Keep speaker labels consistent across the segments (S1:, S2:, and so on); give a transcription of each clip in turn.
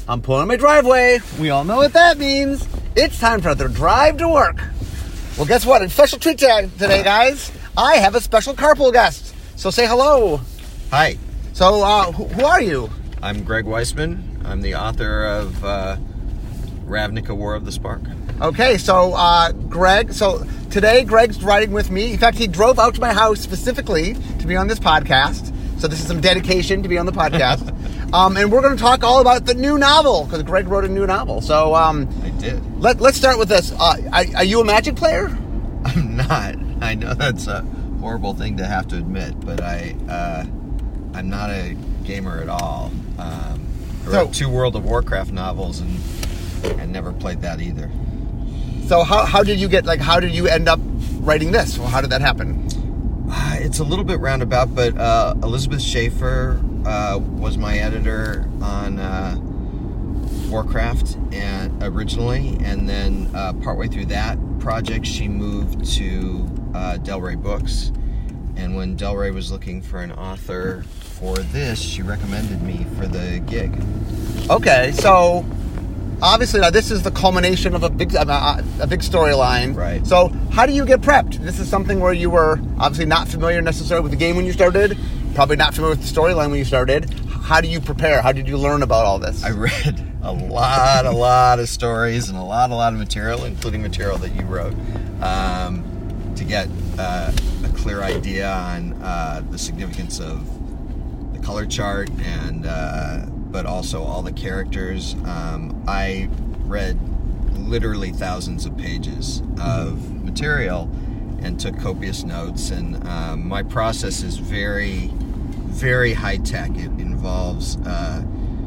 S1: I'm pulling in my driveway. We all know what that means. It's time for the drive to work. Well, guess what? A special treat today, guys. I have a special carpool guest. So say hello.
S2: Hi.
S1: So, who are you?
S2: I'm Greg Weissman. I'm the author of Ravnica War of the Spark.
S1: Okay, so Greg, today Greg's riding with me. In fact, he drove out to my house specifically to be on this podcast. So this is some dedication to be on the podcast. And we're going to talk all about the new novel, because Greg wrote a new novel. So I
S2: did.
S1: Let's start with this. Are you a Magic player?
S2: I'm not. I know that's a horrible thing to have to admit, but I'm not a gamer at all. I wrote 2 World of Warcraft novels and I never played that either.
S1: So how did you end up writing this? Well, how did that happen?
S2: It's a little bit roundabout, but Elizabeth Schaefer was my editor on Warcraft originally, and then partway through that project, she moved to Del Rey Books. And when Del Rey was looking for an author for this, she recommended me for the gig.
S1: Okay, so obviously now this is the culmination of a big storyline.
S2: Right.
S1: So how do you get prepped? This is something where you were obviously not familiar necessarily with the game when you started, probably not familiar with the storyline when you started. How do you prepare? How did you learn about all this?
S2: I read a lot of stories and a lot of material, including material that you wrote, to get a clear idea on the significance of the color chart and but also all the characters. I read literally thousands of pages of material and took copious notes, and my process is very, very high tech. It involves a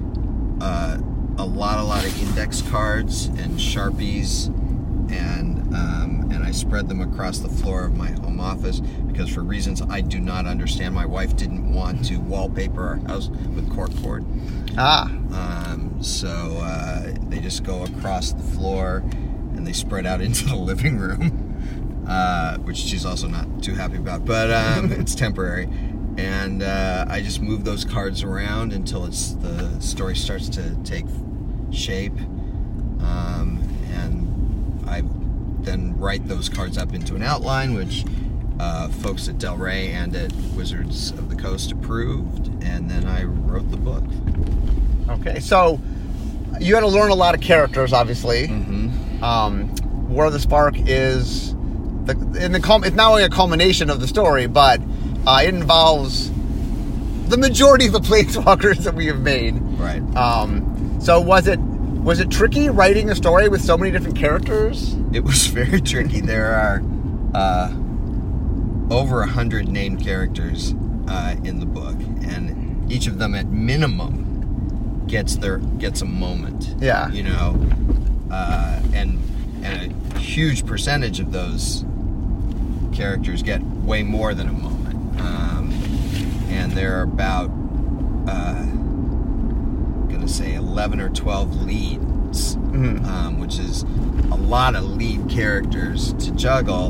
S2: lot of index cards and Sharpies, and I spread them across the floor of my home office because for reasons I do not understand, my wife didn't want to wallpaper our house with corkboard. So they just go across the floor and they spread out into the living room, which she's also not too happy about, but it's temporary. And I just move those cards around until the story starts to take shape, and I then write those cards up into an outline, which folks at Del Rey and at Wizards of the Coast approved, and then I wrote the book.
S1: Okay, so you had to learn a lot of characters, obviously.
S2: Mm-hmm.
S1: War of the Spark is it's not only a culmination of the story, but it involves the majority of the planeswalkers that we have made.
S2: Right.
S1: So was it tricky writing a story with so many different characters?
S2: It was very tricky. There are over 100 named characters in the book, and each of them at minimum gets a moment.
S1: Yeah.
S2: You know, and a huge percentage of those characters get way more than a moment. And there are about, I'm going to say 11 or 12 leads,
S1: Mm-hmm.
S2: which is a lot of lead characters to juggle.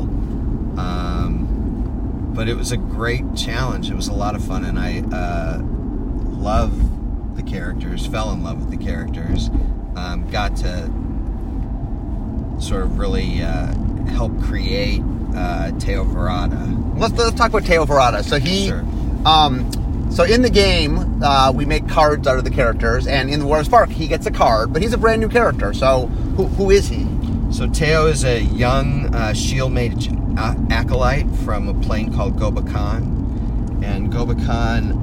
S2: But it was a great challenge. It was a lot of fun, and I love the characters, fell in love with the characters, got to sort of really help create Teo Varada.
S1: Let's talk about Teo Varada. So
S2: Sure.
S1: So in the game, we make cards out of the characters, and in the War of Spark, he gets a card, but he's a brand new character. So who is he?
S2: So Teo is a young shield mage acolyte from a plane called Gobakhan, and Gobakhan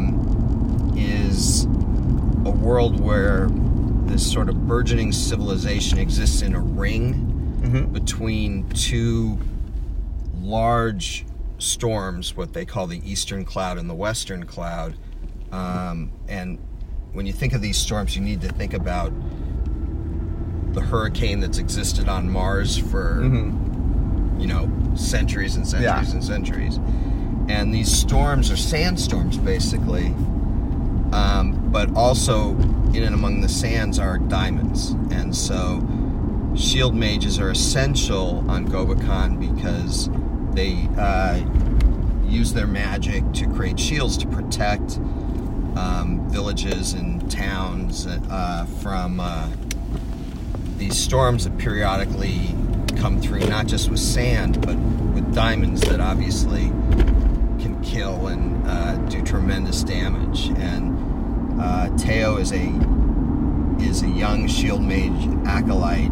S2: is a world where this sort of burgeoning civilization exists in a ring between 2 large storms, what they call the Eastern Cloud and the Western Cloud. And when you think of these storms, you need to think about the hurricane that's existed on Mars for, centuries and centuries and centuries. And these storms are sandstorms, basically. But also, in and among the sands are diamonds. And so, shield mages are essential on Gobakhan because they use their magic to create shields to protect villages and towns from these storms that periodically come through, not just with sand, but with diamonds that obviously can kill and do tremendous damage. And Teo is a young shield mage acolyte,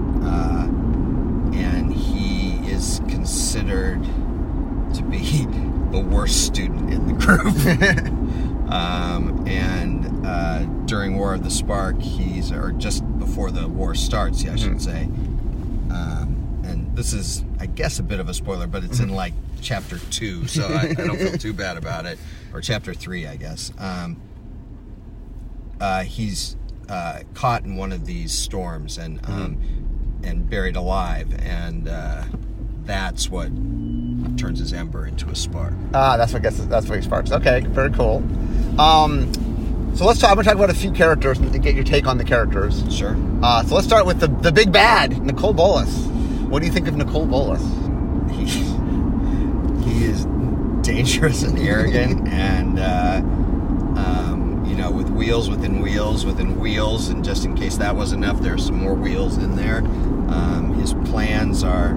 S2: and he is considered to be the worst student in the group. During War of the Spark, or just before the war starts, I should say. And this is, I guess, a bit of a spoiler, but it's in like chapter 2, so I don't feel too bad about it. Or chapter 3, I guess. He's caught in one of these storms and buried alive, and that's what turns his ember into a spark.
S1: That's what he sparks. Okay, very cool. So let's talk. I'm going to talk about a few characters and get your take on the characters.
S2: Sure.
S1: So let's start with the big bad, Nicol Bolas. What do you think of Nicol Bolas?
S2: He is dangerous and arrogant, and with wheels within wheels, and just in case that wasn't enough, there's some more wheels in there. His plans are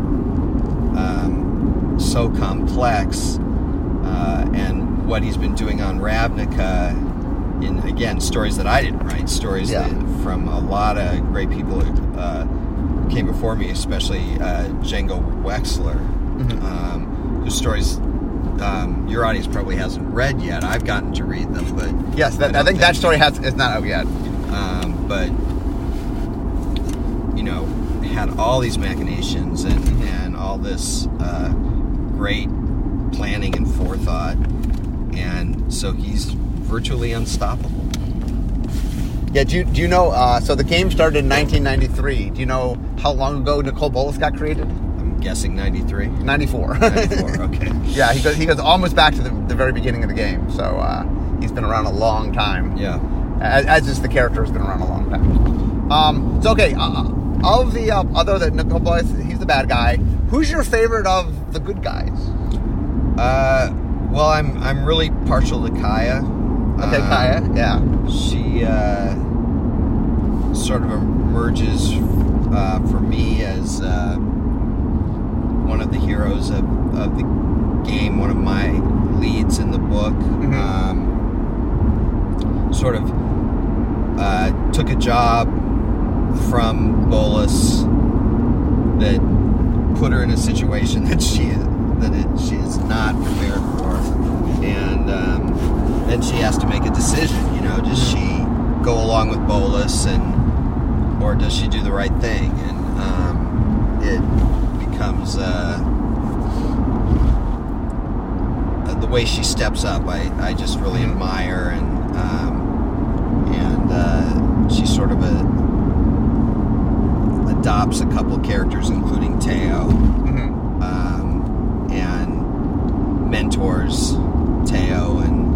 S2: so complex, and what he's been doing on Ravnica, in, again, stories that I didn't write, stories that, from a lot of great people who came before me, especially Django Wexler, whose stories your audience probably hasn't read yet. I've gotten to read them, but
S1: yes, I think that story is not out yet.
S2: But had all these machinations and all this great planning and forethought, and so he's virtually unstoppable.
S1: Yeah, do you know, so the game started in 1993. Do you know how long ago Nicol Bolas got created?
S2: I'm guessing 93?
S1: 94.
S2: 94, okay.
S1: Yeah, he goes almost back to the very beginning of the game, so he's been around a long time.
S2: Yeah.
S1: As is the character has been around a long time. So, okay, of the other than Nicol Bolas, he's the bad guy. Who's your favorite of the good guys?
S2: Well, I'm really partial to Kaya.
S1: Okay, Kaya, yeah.
S2: She sort of emerges for me as one of the heroes of the game, one of my leads in the book. Sort of took a job from Bolas that put her in a situation that she is not prepared for, and then she has to make a decision. Does she go along with Bolas, or does she do the right thing? And it becomes the way she steps up. I just really admire, and she sort of adopts a couple characters, including Teo, and mentors Teo, and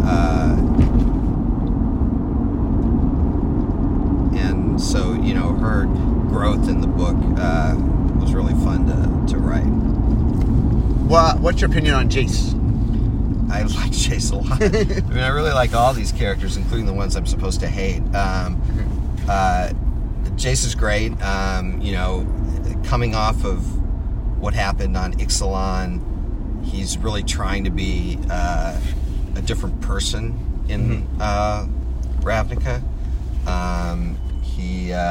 S2: so her growth in the book was really fun to write.
S1: What's your opinion on Jace?
S2: I like Jace a lot. I mean, I really like all these characters, including the ones I'm supposed to hate. Jace is great. Coming off of what happened on Ixalan, he's really trying to be a different person in Ravnica. He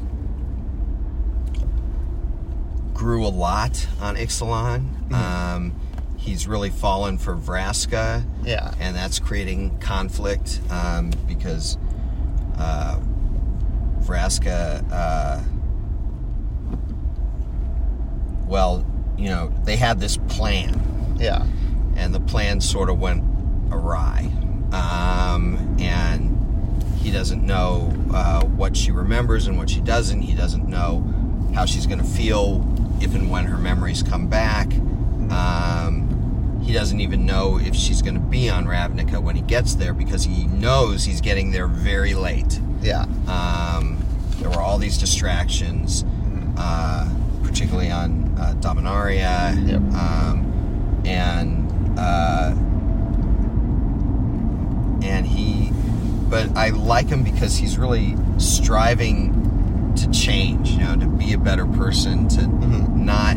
S2: grew a lot on Ixalan. He's really fallen for Vraska, and that's creating conflict because Vraska, they had this plan, and the plan sort of went awry, and he doesn't know what she remembers and what she doesn't. He doesn't know how she's going to feel if and when her memories come back. He doesn't even know if she's going to be on Ravnica when he gets there, because he knows he's getting there very late.
S1: Yeah.
S3: There were all these distractions, particularly on Dominaria, and he but I like him because he's really striving to change, to be a better person, to not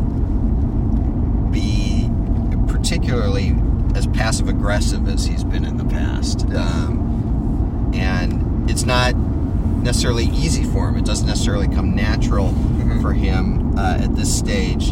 S3: be particularly as passive aggressive as he's been in the past. And it's not necessarily easy for him. It doesn't necessarily come natural for him at this stage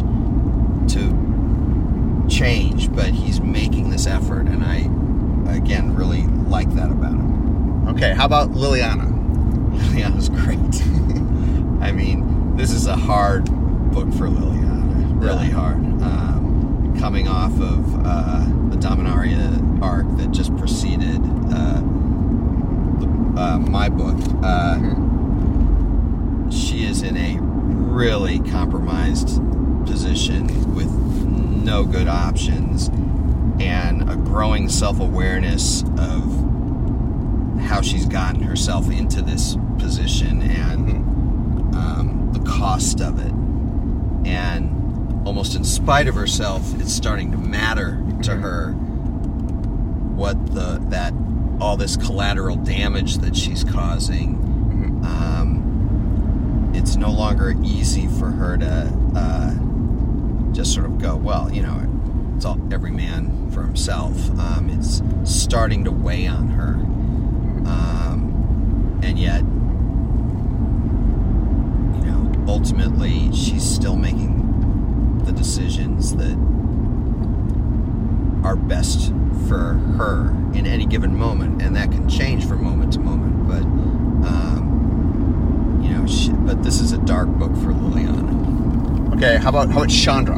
S3: to change, but he's making this effort, and I, again, really like that about him.
S1: Okay, how about Liliana?
S3: Liliana's great. I mean, this is a hard book for Liliana, really hard. Coming off of the Dominaria arc that just preceded my book, she is in a really compromised position with no good options and a growing self-awareness of how she's gotten herself into this position and the cost of it. And almost in spite of herself, it's starting to matter to her what all this collateral damage that she's causing. It's no longer easy for her to just sort of go, well, it's all every man for himself. It's starting to weigh on her, and yet, ultimately, she's still making the decisions that are best for her in any given moment, and that can change from moment to moment. But but this is a dark book for Liliana.
S1: Okay, how about Chandra?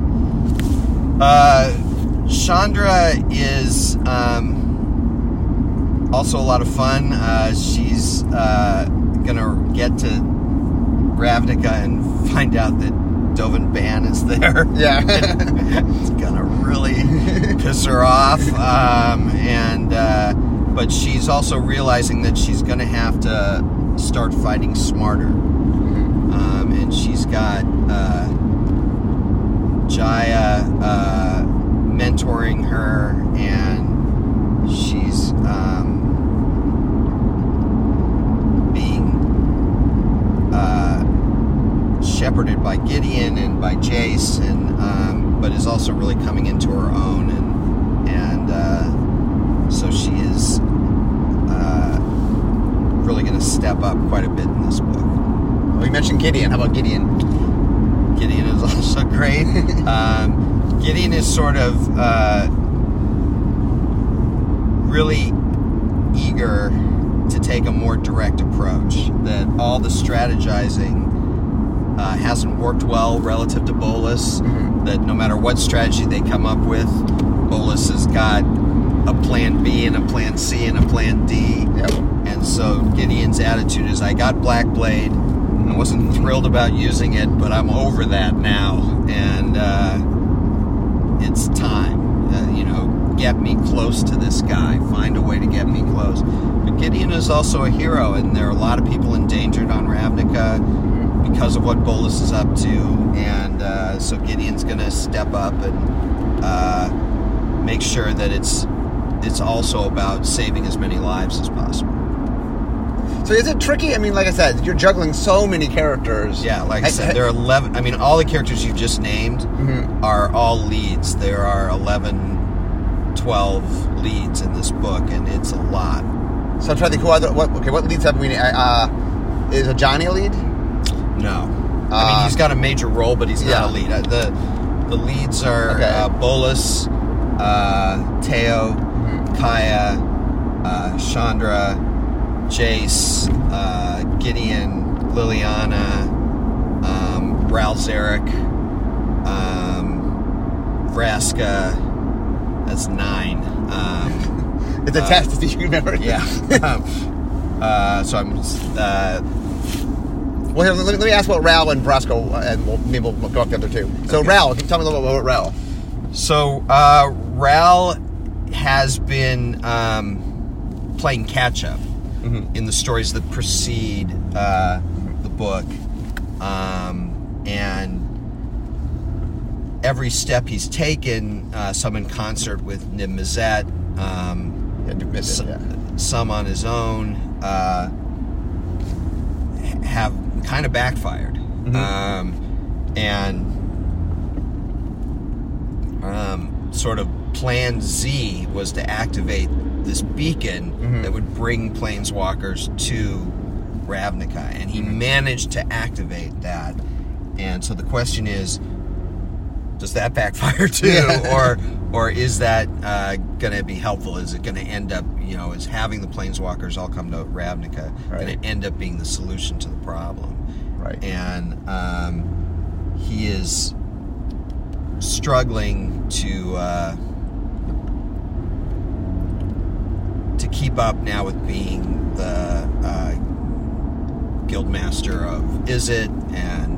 S3: Chandra is also a lot of fun. She's gonna get to Ravnica and find out that Dovin Baan is there.
S1: Yeah.
S3: It's gonna really piss her off. But she's also realizing that she's gonna have to start fighting smarter. And she's got Jaya mentoring her, and she's being shepherded by Gideon and by Jace, and but is also really coming into her own, and so she is really going to step up quite a bit in this book.
S1: Well, you mentioned Gideon. How about Gideon?
S3: Gideon is also great. Gideon is sort of really eager to take a more direct approach. That all the strategizing hasn't worked well relative to Bolus. That no matter what strategy they come up with, Bolus has got a plan B and a plan C and a plan D.
S1: Yep.
S3: And so Gideon's attitude is, I got Blackblade. I wasn't thrilled about using it, but I'm over that now. And it's time. Get me close to this guy. Find a way to get me close. But Gideon is also a hero, and there are a lot of people endangered on Ravnica because of what Bolus is up to. And so Gideon's going to step up and make sure that it's also about saving as many lives as possible.
S1: So is it tricky? I mean, like I said, you're juggling so many characters.
S3: Yeah, like I said, there are 11. I mean, all the characters you just named are all leads. There are 11, 12 leads in this book, and it's a lot.
S1: So I'm trying to think what leads have we? Is Johnny a lead?
S3: No. I mean, he's got a major role, but he's not a lead. The leads are Bolus, Teo, Kaya, Chandra, Jace, Gideon, Liliana, Ral Zarek, Vraska. That's 9.
S1: It's a test to see if you remember.
S3: Yeah. So I'm.
S1: Well, here, let me ask about Ral and Vraska, and maybe we'll go up the other two. So okay. Ral, can you tell me a little bit about Ral?
S3: So Ral has been playing catch-up in the stories that precede the book, and every step he's taken, some in concert with Niv Mizzet, some on his own, have kind of backfired. And sort of Plan Z was to activate this beacon that would bring planeswalkers to Ravnica, and he managed to activate that. And so the question is, does that backfire too, or is that going to be helpful? Is it going to end up, is having the planeswalkers all come to Ravnica going to end up being the solution to the problem?
S1: Right.
S3: And he is struggling to keep up now with being the guildmaster of Izzet and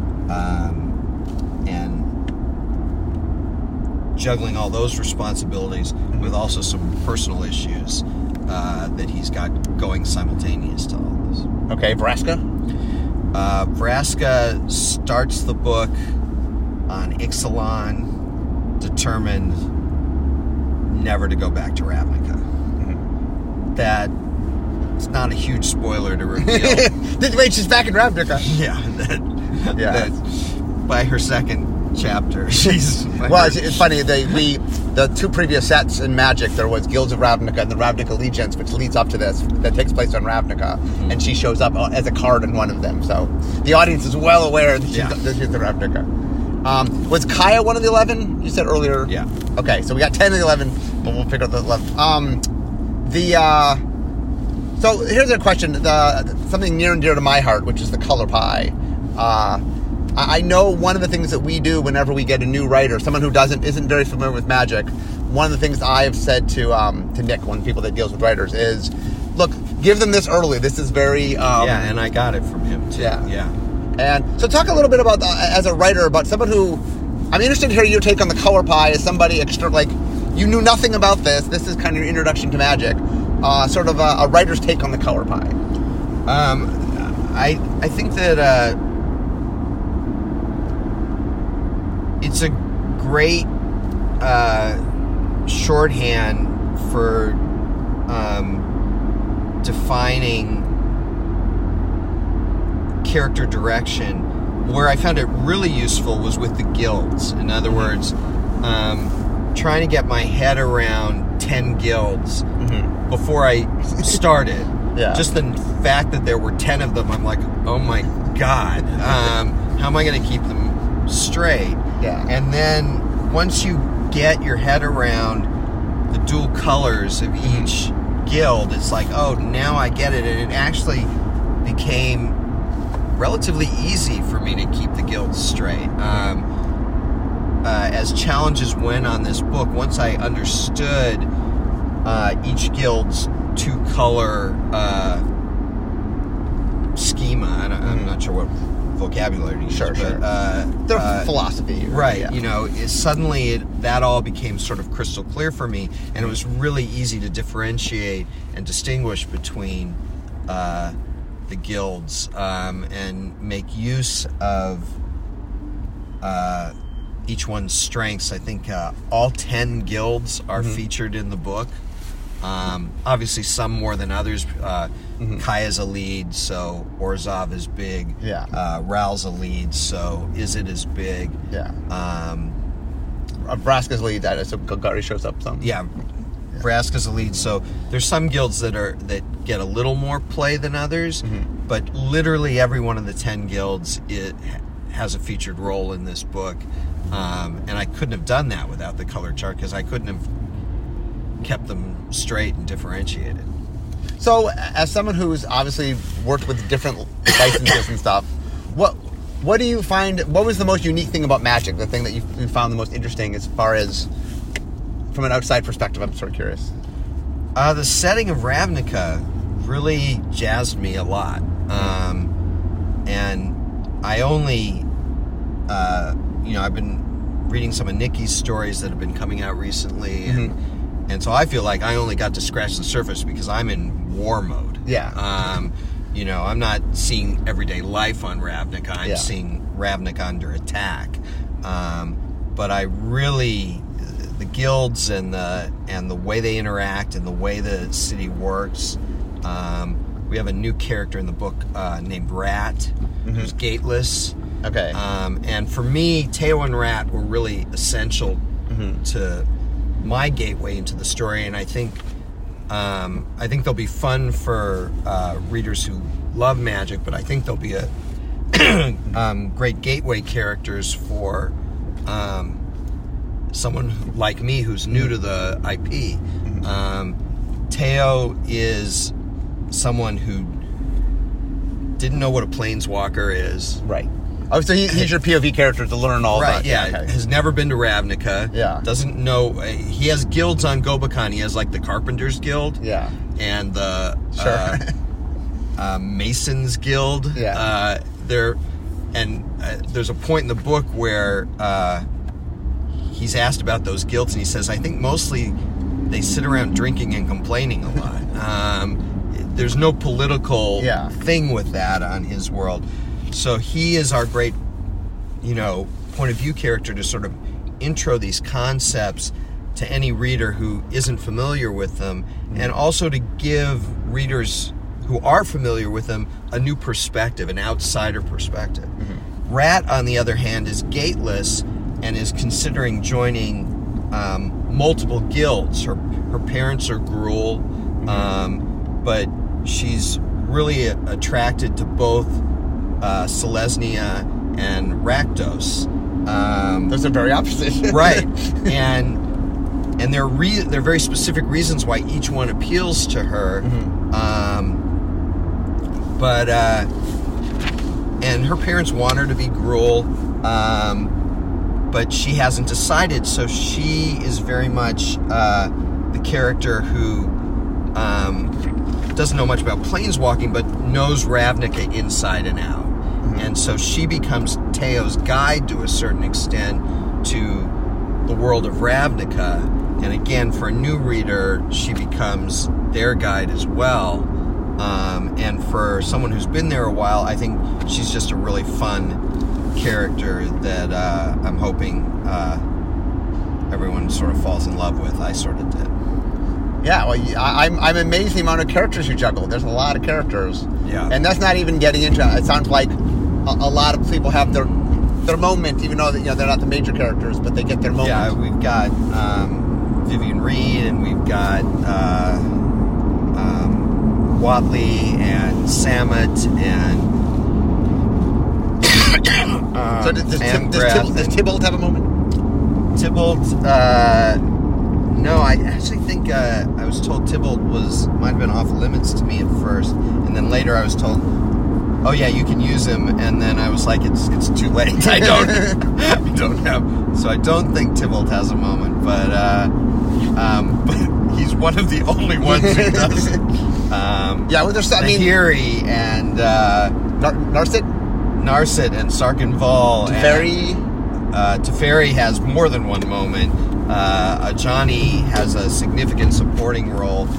S3: juggling all those responsibilities with also some personal issues that he's got going simultaneous to all this.
S1: Okay, Vraska?
S3: Vraska starts the book on Ixalan, determined never to go back to Ravnica. That it's not a huge spoiler to reveal.
S1: Wait, she's back in Ravnica.
S3: Yeah, that by her second chapter, she's.
S1: Well, it's funny. The two previous sets in Magic, there was Guilds of Ravnica and the Ravnica Allegiance, which leads up to this, that takes place on Ravnica, and she shows up as a card in one of them. So the audience is well aware that she's in Ravnica. Was Kaya one of the 11? You said earlier.
S3: Yeah.
S1: Okay, so we got 10 of the 11, but we'll figure out the 11. So here's a question. Something near and dear to my heart, which is the color pie. I know one of the things that we do whenever we get a new writer, someone who isn't very familiar with Magic, one of the things I've said to Nick, one of the people that deals with writers, is, look, give them this early. This is very...
S3: and I got it from him, too. Yeah.
S1: And so talk a little bit about, as a writer, about someone who... I'm interested to hear your take on the color pie as somebody extra, like, you knew nothing about this. This is kind of your introduction to Magic. Sort of a writer's take on the color pie.
S3: I think that it's a great shorthand for defining character direction. Where I found it really useful was with the guilds. In other words, trying to get my head around 10 guilds before I started. Just the fact that there were 10 of them, I'm like, oh my God, how am I going to keep them straight? And then once you get your head around the dual colors of each guild, it's like, oh, now I get it. And it actually became relatively easy for me to keep the guilds straight. As challenges went on this book, once I understood each guild's two-color schema, I'm not sure what vocabulary to use, but
S1: their philosophy,
S3: right? Suddenly that all became sort of crystal clear for me, and it was really easy to differentiate and distinguish between the guilds and make use of each one's strengths. I think all 10 guilds are featured in the book. Obviously, some more than others. Kaya's a lead, so Orzhov is big. Ral's a lead, so Izzet is big.
S1: Vraska's lead, so Golgari shows up some.
S3: Vraska's a lead, so there's some guilds that get a little more play than others, but literally every one of the 10 guilds has a featured role in this book, and I couldn't have done that without the color chart, because I couldn't have kept them straight and differentiated.
S1: So, as someone who's obviously worked with different licenses and stuff, what do you find? What was the most unique thing about Magic? The thing that you found the most interesting, as far as from an outside perspective? I'm sort of curious.
S3: The setting of Ravnica really jazzed me a lot, and I only, I've been reading some of Nikki's stories that have been coming out recently, and so I feel like I only got to scratch the surface because I'm in war mode. I'm not seeing everyday life on Ravnica. I'm seeing Ravnica under attack. But I really, guilds and the way they interact and the way the city works. We have a new character in the book named Rat, who's gateless.
S1: Okay.
S3: And for me, Teo and Rat were really essential to my gateway into the story, and I think they'll be fun for readers who love magic, but I think they'll be a great gateway characters for someone like me who's new to the IP. Teo is someone who didn't know what a planeswalker is.
S1: Right. Oh, so he's your POV character to learn all
S3: right,
S1: about.
S3: Yeah,
S1: Okay.
S3: Has never been to Ravnica.
S1: Yeah.
S3: Doesn't know. He has guilds on Gobakhan. He has like the Carpenters Guild.
S1: Yeah.
S3: And the
S1: Sure.
S3: Masons Guild.
S1: Yeah.
S3: There's a point in the book where he's asked about those guilds, and he says, I think mostly they sit around drinking and complaining a lot. There's no political thing with that on his world. So he is our great, point of view character to sort of intro these concepts to any reader who isn't familiar with them, and also to give readers who are familiar with them a new perspective, an outsider perspective. Rat, on the other hand, is gateless and is considering joining multiple guilds. Her parents are Gruul, but she's really attracted to both Selesnya and Rakdos.
S1: Those are very opposite.
S3: Right. And there are very specific reasons why each one appeals to her. And her parents want her to be Gruul, but she hasn't decided, so she is very much the character who doesn't know much about planeswalking, but knows Ravnica inside and out. And so she becomes Teo's guide to a certain extent to the world of Ravnica. And again, for a new reader, she becomes their guide as well. And for someone who's been there a while, I think she's just a really fun character that I'm hoping everyone sort of falls in love with. I sort of did.
S1: Yeah, well, I'm amazed the amount of characters you juggle. There's a lot of characters.
S3: Yeah.
S1: And that's not even getting into it. It sounds like a lot of people have their moment, even though they're not the major characters, but they get their moment.
S3: Yeah, we've got Vivian Reed, and we've got Watley and Samut and
S1: so does Tybalt have a moment?
S3: Tybalt, no, I actually think I was told Tybalt might have been off limits to me at first, and then later I was told, oh yeah, you can use him, and then I was like, it's too late. I don't know. So I don't think Tybalt has a moment, but he's one of the only ones who doesn't.
S1: Yeah, well, there's
S3: Nahiri and Narset and Sarkhan Vol. Teferi has more than one moment. Ajani has a significant supporting role.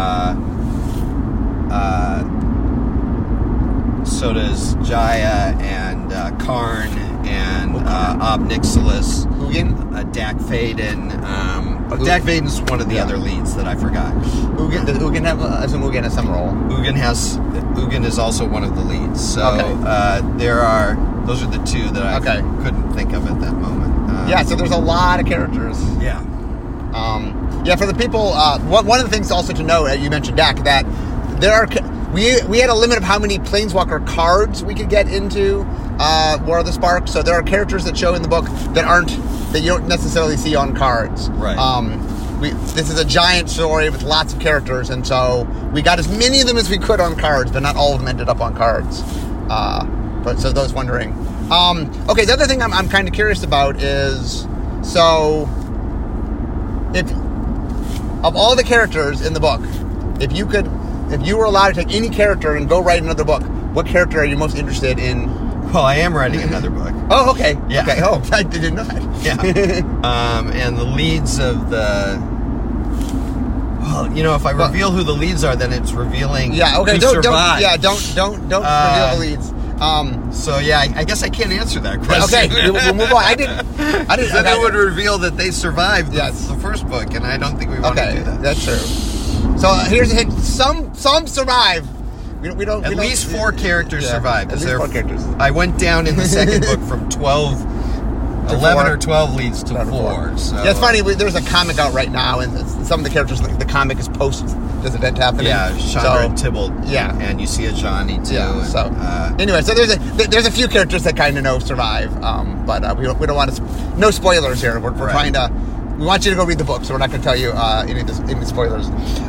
S3: So does Jaya and Karn and Ob Nixilis.
S1: Ugin?
S3: Dak Faden. Dak Faden's one of the other leads that I forgot.
S1: Does Ugin have some role?
S3: Ugin is also one of the leads. So those are the two that I couldn't think of at that moment.
S1: So there's a lot of characters.
S3: Yeah.
S1: For the people, one of the things also to know, you mentioned Dak, that there are we had a limit of how many Planeswalker cards we could get into War of the Spark. So there are characters that show in the book that you don't necessarily see on cards.
S3: Right.
S1: This is a giant story with lots of characters, and so we got as many of them as we could on cards, but not all of them ended up on cards. But so those wondering. Okay, the other thing I'm kind of curious about is, so if of all the characters in the book, if you were allowed to take any character and go write another book, what character are you most interested in?
S3: Well, I am writing another book.
S1: Oh, okay.
S3: Yeah.
S1: Okay. Oh, I didn't know that.
S3: Yeah. And the leads of the... Well, if I reveal who the leads are, then it's revealing
S1: who
S3: survived.
S1: Don't reveal the leads.
S3: So yeah, I guess I can't answer that question.
S1: Okay, we'll move on. I didn't.
S3: Then it would reveal that they survived
S1: Yes.
S3: the first book, and I don't think we want to do that.
S1: That's true. So here's a hint. Some survive. We don't.
S3: At least 4 characters survived.
S1: At least 4 characters.
S3: I went down in the second book from 11
S1: 4.
S3: or 12 leads to 4. So
S1: yeah, it's funny. There's a comic out right now, and some of the characters, the comic is post this event happening.
S3: Yeah, Chandra and Tybalt.
S1: Yeah,
S3: and you see a Johnny too.
S1: Yeah.
S3: And,
S1: so anyway, so there's a few characters that kind of survive, but we don't want to. No spoilers here. We're
S3: right.
S1: trying to. We want you to go read the book, so we're not going to tell you any spoilers.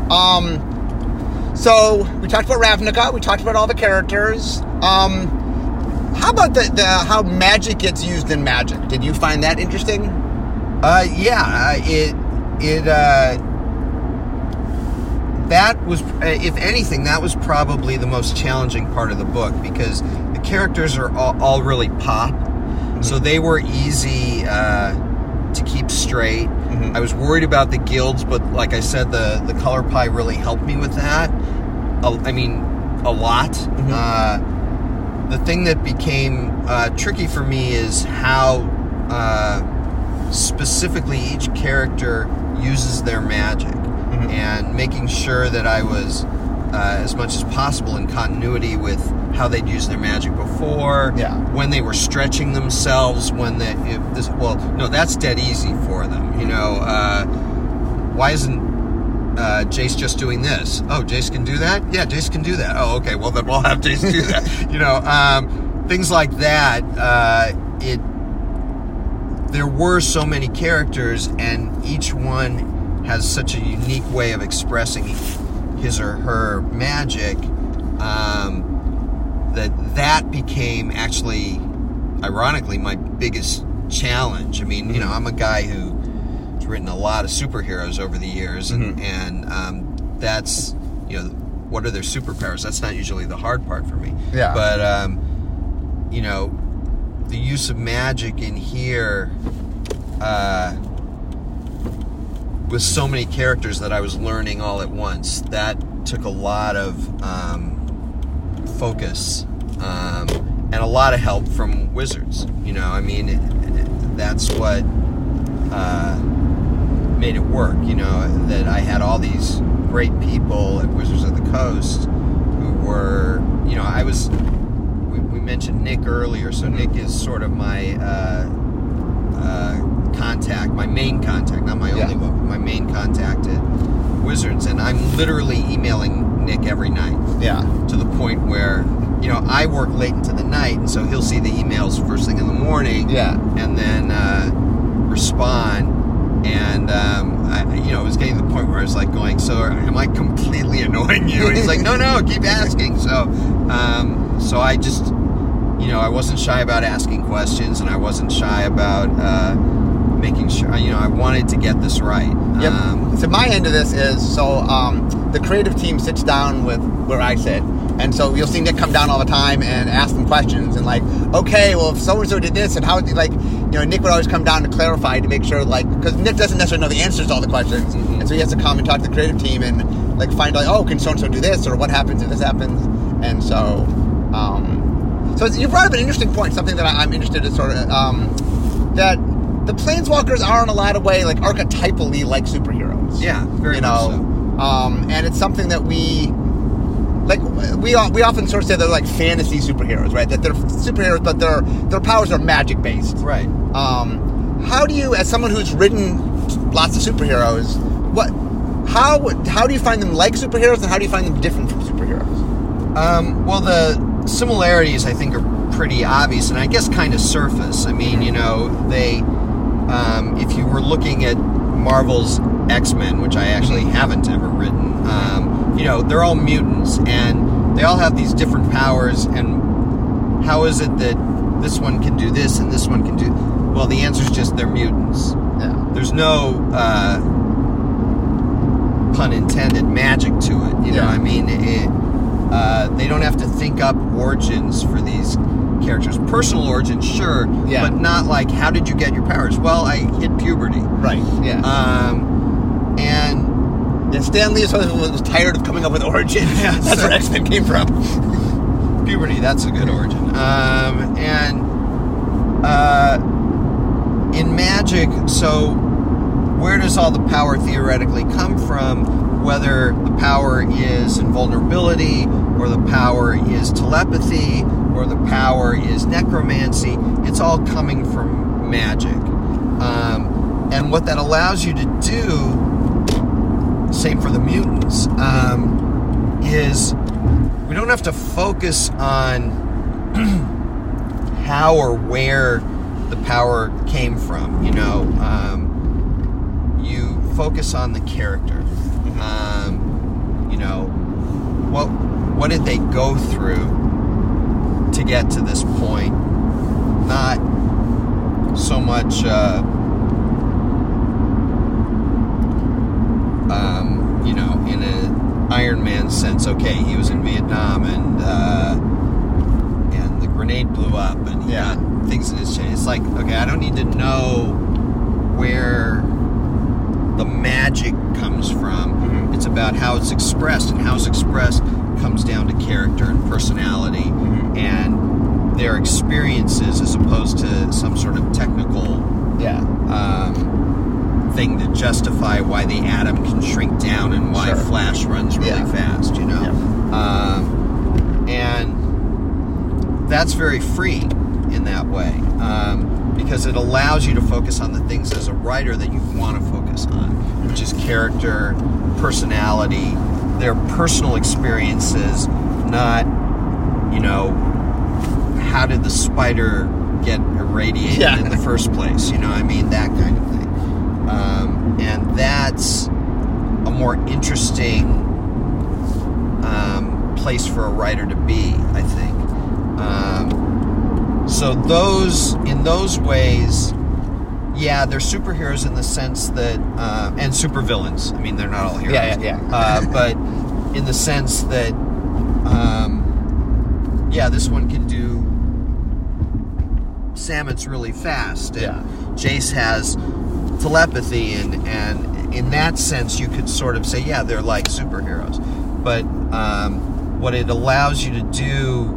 S1: So we talked about Ravnica. We talked about all the characters. How about how magic gets used in Magic? Did you find that interesting?
S3: That was, if anything, that was probably the most challenging part of the book, because the characters are all really pop, so they were easy to keep straight. I was worried about the guilds, but like I said, the color pie really helped me with that. I mean, a lot. The thing that became tricky for me is how specifically each character uses their magic, and making sure that I was as much as possible in continuity with how they'd used their magic before, when they were stretching themselves, that's dead easy for them. Why isn't Jace just doing this? Oh, Jace can do that? Yeah, Jace can do that. Oh, okay, well then we'll have Jace do that. Things like that. There were so many characters, and each one has such a unique way of expressing his or her magic, that became actually, ironically, my biggest challenge. I mean, I'm a guy who's written a lot of superheroes over the years, and that's, what are their superpowers? That's not usually the hard part for me.
S1: Yeah.
S3: But, the use of magic in here, with so many characters that I was learning all at once, that took a lot of focus, and a lot of help from Wizards. That's what made it work, that I had all these great people at Wizards of the Coast who were, we mentioned Nick earlier, so Nick is sort of my contact, my main contact, not my only one, but my main contact at Wizards, and I'm literally emailing Nick every night. Yeah. To the point where, I work late into the night, and so he'll see the emails first thing in the morning. Yeah. And then respond. And I was getting to the point where I was like going, so am I completely annoying you? And he's like, no, keep asking. So I just, I wasn't shy about asking questions, and I wasn't shy about making sure, I wanted to get this right.
S1: Yep. So my end of this is, the creative team sits down with where I sit, and so you'll see Nick come down all the time and ask them questions, and like, okay, well, if so-and-so did this, and how, Nick would always come down to clarify, to make sure, because Nick doesn't necessarily know the answers to all the questions, and so he has to come and talk to the creative team and, find out, oh, can so-and-so do this, or what happens if this happens, and so, so you brought up an interesting point, something that I'm interested in sort of, that the Planeswalkers are in a lot of ways, archetypally like superheroes.
S3: Yeah, very much so.
S1: And it's something that we often sort of say they're like fantasy superheroes, right? That they're superheroes, but their powers are magic based.
S3: Right.
S1: How do you, as someone who's written lots of superheroes, how do you find them like superheroes, and how do you find them different from superheroes?
S3: Well, the similarities, I think, are pretty obvious, and I guess kind of surface. I mean, they, if you were looking at Marvel's X-Men, which I actually haven't ever written, they're all mutants, and they all have these different powers, and how is it that this one can do this and this one can do... Well, the answer is just they're mutants. Yeah. There's no, pun intended, magic to it. They don't have to think up origins for these characters. Personal origins, sure, but not like, how did you get your powers? Well, I hit puberty. Right, yeah. And Stan Lee was tired of coming up with origins. Yeah, that's where X-Men came from. Puberty, that's a good origin. In magic, so where does all the power theoretically come from? Whether the power is invulnerability, or the power is telepathy, or the power is necromancy, it's all coming from magic. And what that allows you to do, same for the mutants, is we don't have to focus on how or where the power came from. You focus on the character. What did they go through to get to this point? Not so much in an Iron Man sense. Okay, he was in Vietnam and the grenade blew up and he got things in his chest. It's like, okay, I don't need to know where the magic comes from. Mm-hmm. It's about how it's expressed, and how it's expressed comes down to character and personality and their experiences, as opposed to some sort of technical thing to justify why the atom can shrink down and why Flash runs really fast, and that's very free in that way, because it allows you to focus on the things as a writer that you want to focus on, which is character, personality, their personal experiences, not, how did the spider get irradiated in the first place, that kind of thing. And that's a more interesting place for a writer to be, I think. So in those ways, they're superheroes in the sense that, and supervillains. I mean, they're not all heroes. But in the sense that, this one can do Stamets really fast, and Jace has telepathy, and in that sense, you could sort of say, they're like superheroes. But what it allows you to do,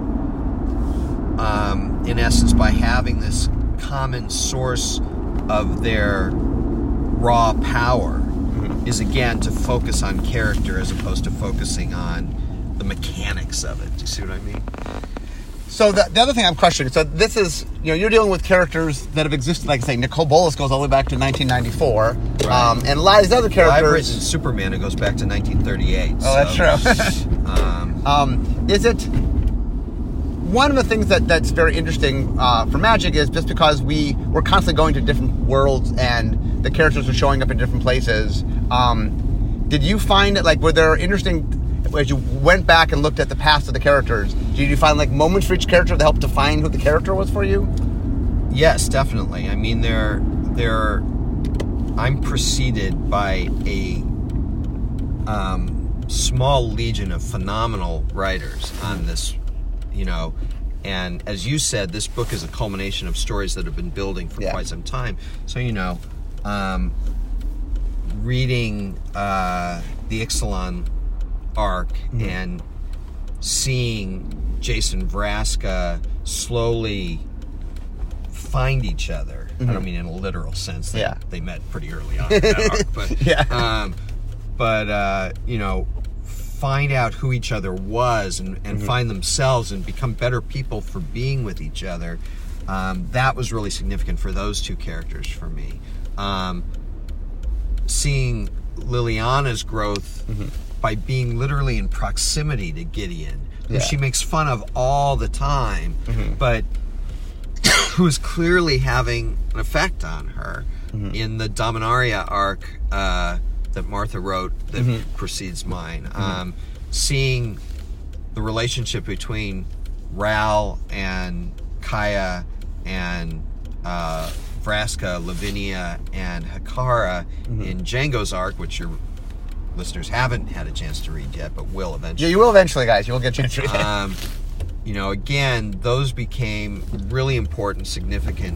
S3: in essence, by having this common source of their raw power, is again to focus on character as opposed to focusing on the mechanics of it. Do you see what I mean?
S1: So the other thing I'm questioning, so this is, you're dealing with characters that have existed, like I say, Nicol Bolas goes all the way back to 1994, and a lot of these other characters...
S3: Well, I've written Superman, it goes back to 1938.
S1: That's true. Is it... One of the things that's very interesting for Magic is just because we're constantly going to different worlds and the characters are showing up in different places, did you find that, were there interesting... As you went back and looked at the past of the characters, did you find moments for each character that helped define who the character was for you?
S3: Yes, definitely. I mean, I'm preceded by a small legion of phenomenal writers on this, and as you said, this book is a culmination of stories that have been building for quite some time. So, reading the Ixalan arc and seeing Jason Vraska slowly find each other. I don't mean in a literal sense. They met pretty early on in that arc, but find out who each other was and find themselves and become better people for being with each other. That was really significant for those two characters for me. Seeing Liliana's growth by being literally in proximity to Gideon, who she makes fun of all the time, but who's clearly having an effect on her in the Dominaria arc that Martha wrote that precedes mine. Seeing the relationship between Ral and Kaya and Vraska, Lavinia, and Hekara in Django's arc, which your listeners haven't had a chance to read yet, but will eventually.
S1: Yeah, you will eventually, guys. You will get a chance to read it.
S3: Again, those became really important, significant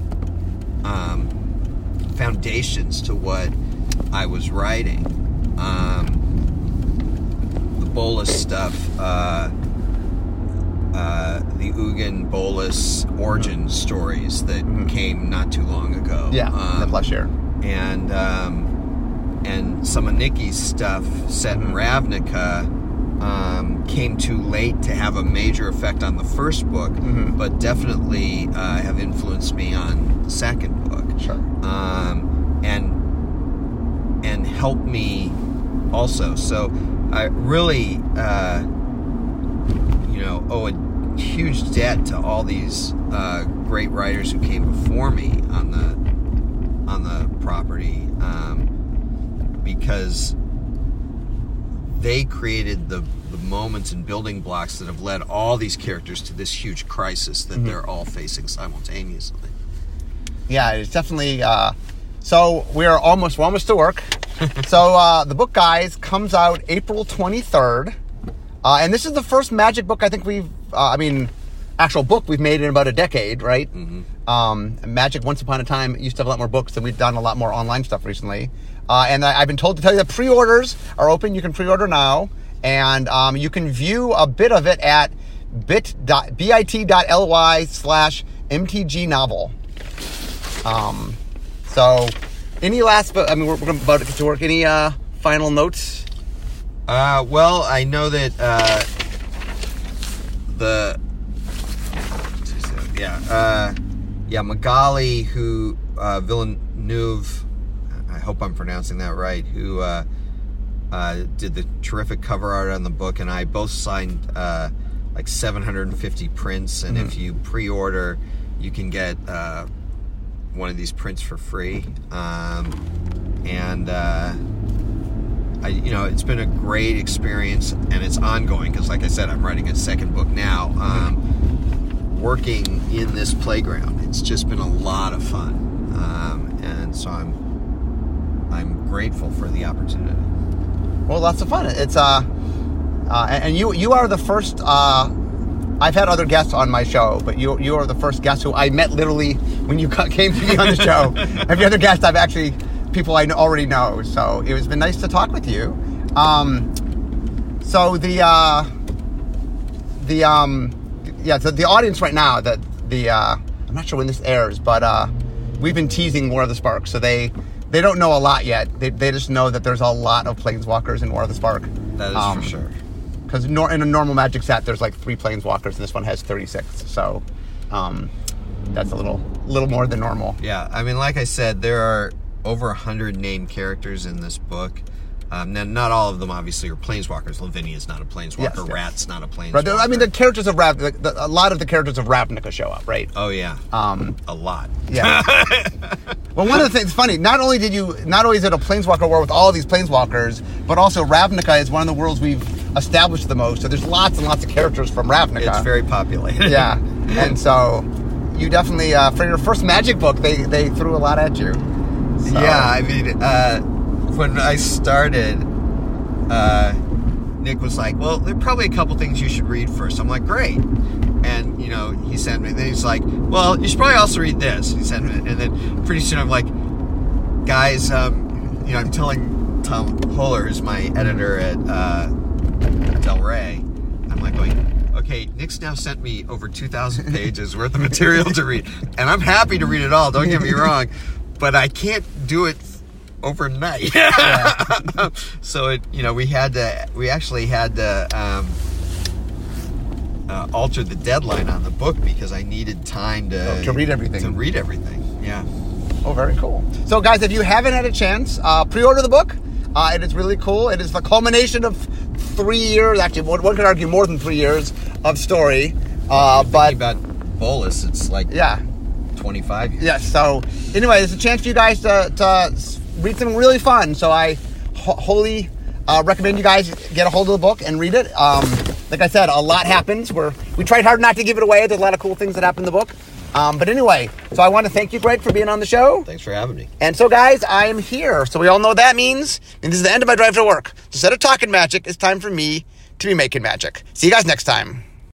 S3: foundations to what I was writing. The Bolas stuff, the Ugin Bolas origin stories that came not too long ago.
S1: Yeah, the last year.
S3: And some of Nikki's stuff set in Ravnica came too late to have a major effect on the first book, but definitely have influenced me on the second book.
S1: Sure.
S3: And helped me also. So I really, owe a huge debt to all these great writers who came before me on the property, because they created the moments and building blocks that have led all these characters to this huge crisis that they're all facing simultaneously.
S1: Yeah, it's definitely. So we're almost to work. So the book, guys, comes out April 23rd, and this is the first Magic book I think we've. Actual book we've made in about a decade, right? Magic, once upon a time, used to have a lot more books, and we've done a lot more online stuff recently. And I've been told to tell you that pre-orders are open. You can pre-order now, and you can view a bit of it at bit.ly/MTG novel. So, any last? We're about to get to work. Any final notes?
S3: Well, I know that Magali, who Villeneuve, I hope I'm pronouncing that right, who did the terrific cover art on the book, and I both signed like 750 prints, and if you pre-order, you can get one of these prints for free. It's been a great experience, and it's ongoing because, like I said, I'm writing a second book now. Working in this playground, it's just been a lot of fun, and so I'm grateful for the opportunity.
S1: Well, lots of fun. It's and you are the first. I've had other guests on my show, but you are the first guest who I met literally when you came to be on the show. Every other guest I've actually people I already know, so it has been nice to talk with you. So the audience right now, I'm not sure when this airs, but we've been teasing War of the Spark, so they don't know a lot yet. They just know that there's a lot of Planeswalkers in War of the Spark.
S3: That is for sure.
S1: Because in a normal Magic set, there's like 3 Planeswalkers, and this one has 36. So that's a little more than normal.
S3: Yeah, I mean, like I said, there are over 100 named characters in this book. Now, not all of them, obviously, are Planeswalkers. Lavinia's not a Planeswalker.
S1: Yes.
S3: Rat's not a Planeswalker.
S1: Right. I mean, the characters of a lot of the characters of Ravnica show up, right?
S3: Oh, yeah. A lot.
S1: Yeah. Well, one of the things, funny, not only is it a Planeswalker war with all of these Planeswalkers, but also Ravnica is one of the worlds we've established the most. So there's lots and lots of characters from Ravnica.
S3: It's very populated.
S1: Yeah. And so you definitely, for your first Magic book, they threw a lot at you. So.
S3: Yeah, I mean, when I started, Nick was like, well, there are probably a couple things you should read first. I'm like, great. And, he sent me, then he's like, well, you should probably also read this. He sent me, and then pretty soon I'm like, guys, I'm telling Tom Holler, who's my editor at Del Rey, I'm like going, okay, Nick's now sent me over 2,000 pages worth of material to read. And I'm happy to read it all, don't get me wrong, but I can't do it overnight. Yeah. So we actually had to alter the deadline on the book because I needed time to
S1: read everything.
S3: Yeah.
S1: Oh, very cool. So, guys, if you haven't had a chance, pre-order the book. It is really cool. It is the culmination of 3 years. Actually, one could argue more than 3 years of story. But
S3: about Bolas, it's like 25 years.
S1: Yes. So, anyway, there's a chance for you guys to read something really fun. So, I wholly recommend you guys get a hold of the book and read it. Like I said, a lot happens. We tried hard not to give it away. There's a lot of cool things that happen in the book. But anyway, so I want to thank you, Greg, for being on the show.
S3: Thanks for having me.
S1: And so, guys, I am here. So we all know what that means. And this is the end of my drive to work. So instead of talking magic, it's time for me to be making magic. See you guys next time.